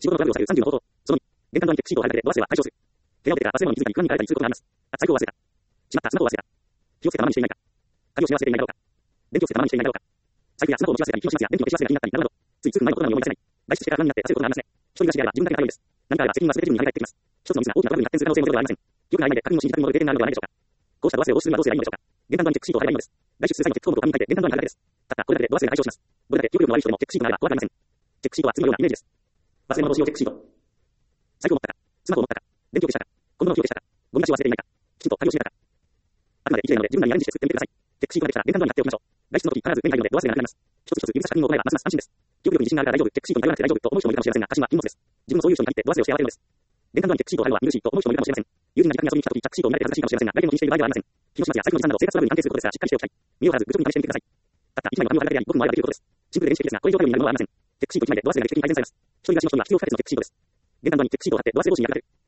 仕事のトラブルを避ける30の方法。その2、玄関ドアにチェックシートを貼るだけでドアステは解消する。部屋を出てから忘れ物に気づかに不安に駆られたりすることがあります。あ、財布を忘れた。しまった、スマホを忘れた。気をつけたままにしていないか。鍵を閉め忘れていないだろうか。電気をつけたままにしていないだろうか。財布やスマホを持ち忘れたり、気をしますや、電気の消し忘れが気になったりなるなど、つい数分前のことなのに思い出せない。外出してから不安になって焦ることがありますね。一人暮らしであれば自分だけが良いです。何かあれば責任は全て自分に投げ返ってきます。一つのミスが大きなトラブルに発展する可能性もゼロではありません。良くない目で確認を信じたく戻る経験があるのではないでしょうか。こうしたドアステを防止するにはどうすればいいのでしょうか。玄関ドアにチェックシートを貼ればいいのです。外出する際のチェック項目を紙に書いて玄関ドアに貼るだけです。たったこれだけでドアステが解消します。どれだけ記憶力の悪い人でもチェックシートがあれば怖くありません。チェックシートは次のようなイメージです。忘れ物防止用チェックシート。財布を持ったか、スマホを持ったか、電気を消したか、今度の火を消したか、ゴミ出しを忘れていないか、きちんと鍵を閉めたか。あくまで一例なので自分なりにアレンジして作ってみてください。チェックシートができたら玄関ドアに貼っておきましょう。外出の時必ず目に入るのでドアステがなくなります。一つ一つ指差し確認を行えばますます安心です。記憶力に自信があるから大丈夫、チェックシートに頼らなくて大丈夫と思う人もいるかもしれませんが、過信は禁物です。自分もそういう人に限ってドアステをしてやられるのです。玄関ドアにチェックシートを貼るのは見るしと思う人もいるかもしれません。友人が自宅に遊びに来た時チェックシートを見られて恥ずかしいかもしれませんが、誰も気にしている場合ではありません。気の始末や財布の持参など生活トラブルに関係することですが、しっかりしておきたい。身を張らず愚直に試してみてください。たった一枚の紙を貼るだけであり、僕もあればできることです。シンプルで電子的ですが、これ以上トラブルになるものはありません。チェックシート1枚でドアステが劇的に改善されます。一人暮らしの人には必要不可欠のチェックシートです。玄関ドアにチェックシートを貼ってドアステ防止に役立てる。